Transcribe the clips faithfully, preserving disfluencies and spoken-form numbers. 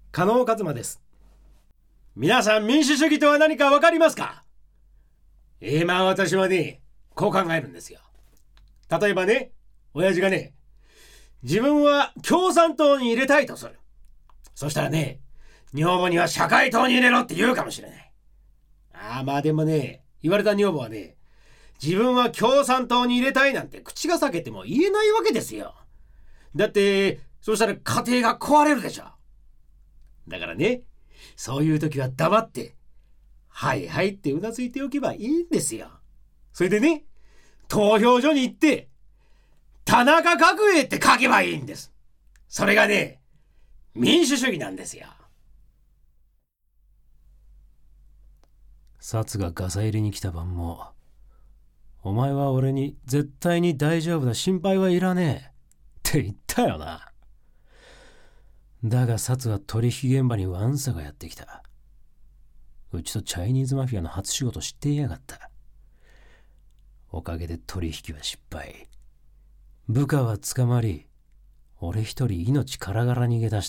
加納一馬です。皆さん、民主主義とは何か分かりますか？えー、まあ私はね、こう考えるんですよ。例えばね、親父がね、自分は共産党に入れたいとする。そしたらね、女房には社会党に入れろって言うかもしれない。ああ、まあでもね、言われた女房はね、自分は共産党に入れたいなんて口が裂けても言えないわけですよ。だってそうしたら家庭が壊れるでしょ。だからね、そういう時は黙ってはいはいってうなずいておけばいいんですよ。それでね、投票所に行って田中角栄って書けばいいんです。それがね、民主主義なんですよ。 サツがガサ入れに来た晩も、お前は俺に絶対に大丈夫だ、心配はいらねえって言ったよな。だがサツは取引現場にワンサがやってきた。うちとチャイニーズマフィアの初仕事知っていやがった。おかげで取引は失敗。部下は捕まり、俺一人命からがら逃げ出した。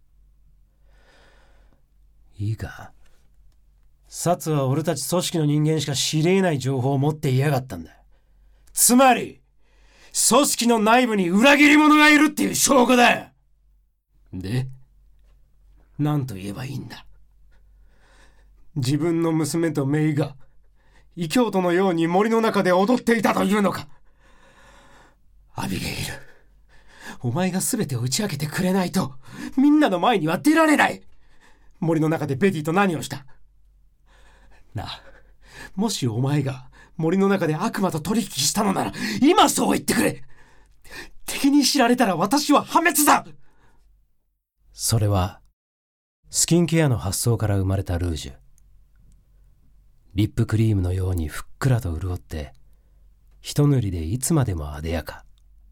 いいか、サツは俺たち組織の人間しか知り得ない情報を持っていやがったんだ。つまり組織の内部に裏切り者がいるっていう証拠だよ。で、何と言えばいいんだ。自分の娘と姪が異教徒のように森の中で踊っていたというのか。アビゲイル、お前が全てを打ち明けてくれないとみんなの前には出られない。森の中でベティと何をした？なあ、もしお前が森の中で悪魔と取引したのなら今そう言ってくれ。敵に知られたら私は破滅だ。それはスキンケアの発想から生まれたルージュ。リップクリームのようにふっくらと潤って一塗りでいつまでもあでやか。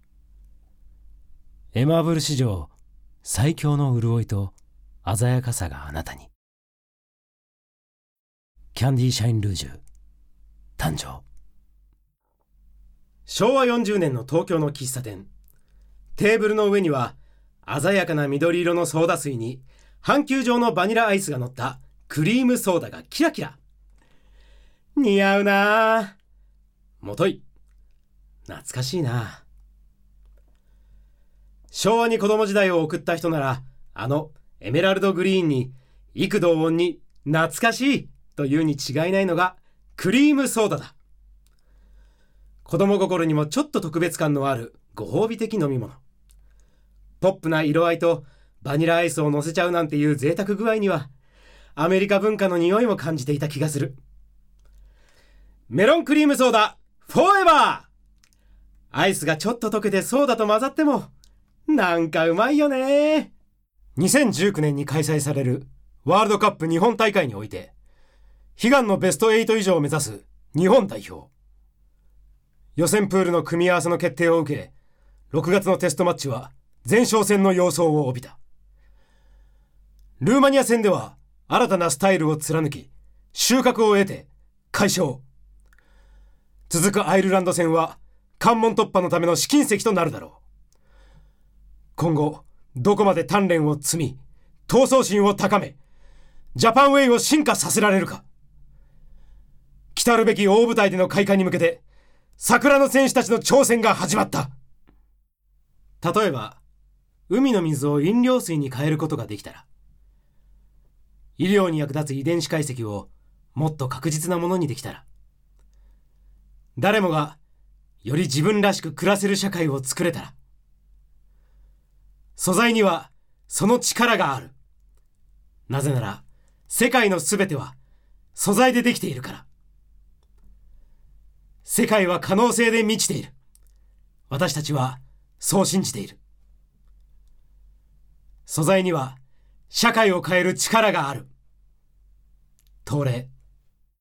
エマーブル史上最強の潤いと鮮やかさがあなたに。キャンディーシャインルージュ誕生。 しょうわよんじゅうねんの東京の喫茶店。テーブルの上には鮮やかな緑色のソーダ水に半球状のバニラアイスが乗ったクリームソーダがキラキラ。似合うなあ。もとい懐かしいな。昭和に子供時代を送った人なら、あのエメラルドグリーンに幾度音に懐かしいというに違いないのがクリームソーダだ。子供心にもちょっと特別感のあるご褒美的飲み物。ポップな色合いとバニラアイスを乗せちゃうなんていう贅沢具合にはアメリカ文化の匂いも感じていた気がする。メロンクリームソーダフォーエバー。アイスがちょっと溶けてソーダと混ざってもなんかうまいよね。にせんじゅうきゅうねんに開催されるワールドカップ日本大会において悲願のベストはち以上を目指す日本代表。予選プールの組み合わせの決定を受け、ろくがつのテストマッチは前哨戦の様相を帯びた。ルーマニア戦では新たなスタイルを貫き収穫を得て快勝。続くアイルランド戦は関門突破のための試金石となるだろう。今後どこまで鍛錬を積み闘争心を高めジャパンウェイを進化させられるか。来るべき大舞台での快感に向けて桜の戦士たちの挑戦が始まった。例えば海の水を飲料水に変えることができたら、医療に役立つ遺伝子解析をもっと確実なものにできたら、誰もがより自分らしく暮らせる社会を作れたら、素材にはその力がある。なぜなら世界のすべては素材でできているから。世界は可能性で満ちている。私たちはそう信じている。素材には社会を変える力がある。東レ